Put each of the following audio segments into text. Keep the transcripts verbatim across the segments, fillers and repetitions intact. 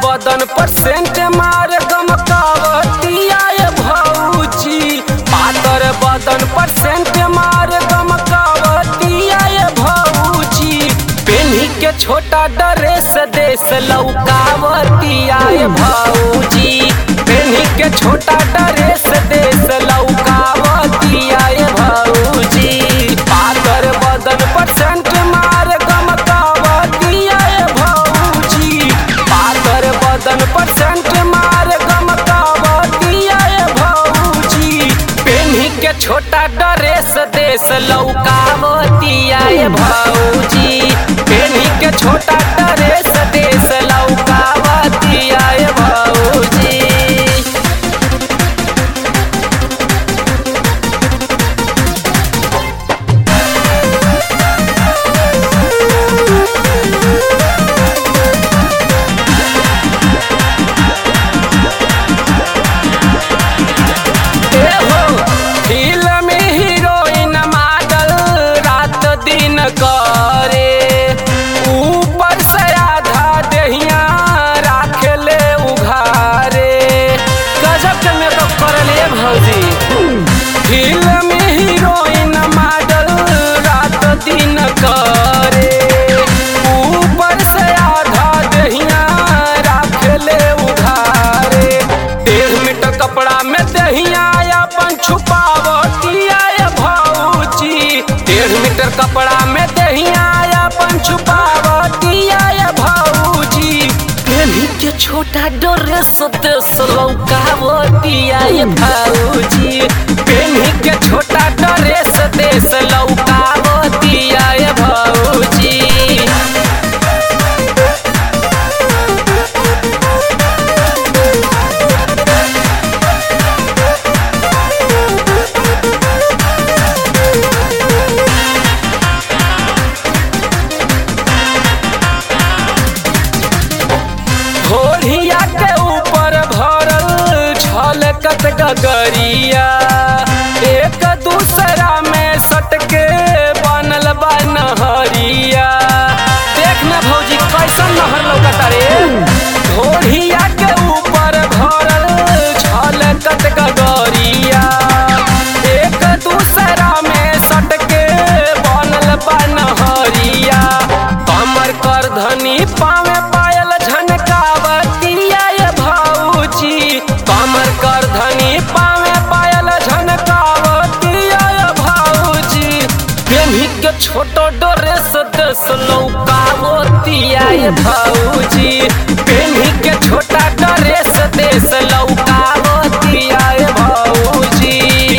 बदन पर सेंट मार गमकावतिया ये भौजी। पातर बदन पर सेंट मार गमकावतिया ये भौजी। पेन्ही के छोटा ड्रेस देश लौकावतिया ये भौजी। पेन्ही के छोटा ड्रेस देश लौकावतिया ये भौजी। पातर बदन पर सेंट मार गमकावतिया ये भौजी। पातर बदन पर सेंट मार गमकावतिया ये भौजी। पेन्ही के छोटा ड्रेस देश लौकावतिया ये भौजी। पेन्ही के छोटा ड्रेस देश लौकावतिया ये भौजी। फिल्म हीरोइन मॉडल रात दिन करे। ऊपर से आधा देहिया राखेले उघारे। गजब के मेकअप करले भौजी। फिल्म हीरोइन मॉडल रात दिन करे। ऊपर से आधा देहिया राखेले उघारे। डेढ़ मीटर कपड़ा में देहिया अपन छुपावतिया ये भौजी। डेढ़ मीटर कपड़ा में देहिया अपन छुपावतिया ये भौजी। पेन्ही के छोटा ड्रेस देश लौकावतिया ये भौजी। पेन्ही के छोटा ड्रेस देश लौकावतिया ये भौजी। घोड़िया के ऊपर भरल झलकत गगरिया। एक दूसरा में सटके बनल बा नहरिया। देख न भौजी कैसन नहर लौकता रे। घोड़िया के ऊपर भरल झलकत गगरिया। एक दूसरा में सटके बनल बा नहरिया। कमर कर धनी पावे पायल झनकावतिया ये भौजी। कमर कर धनी पावे पायल झनकावतिया ये भौजी। पेन्ही के छोटो ड्रेस देश लौकावतिया ये भौजी। पेन्ही के छोटा ड्रेस देश लौकावतिया ये भौजी।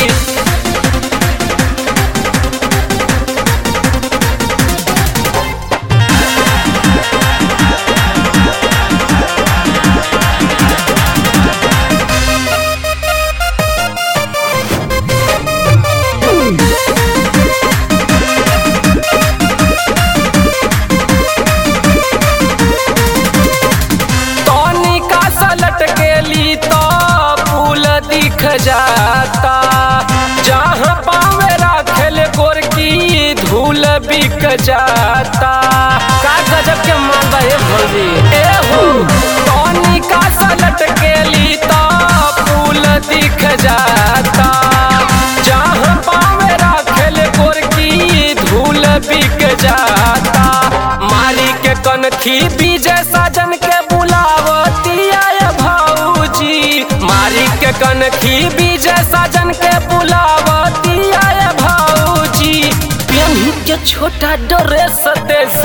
जाता जहाँ पावे राखेल गोरकी धूल बिक जाता। का गजब के मालवा ये भौजी। ए हो टॉनी का सलट के ली तो फूल दिख जाता। जहाँ पावे राखेल गोरकी धूल बिक जाता। मारी के कनखी बीजे साजन के बुलावतिया ये भौजी। मारी के कनखी बीजे साजन के बुलावतिया ये भौजी। पेन्ही के छोटा ड्रेस देश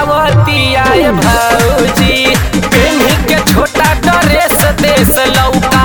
लौकावतिया ये भौजी। पेन्ही के छोटा ड्रेस देश लौका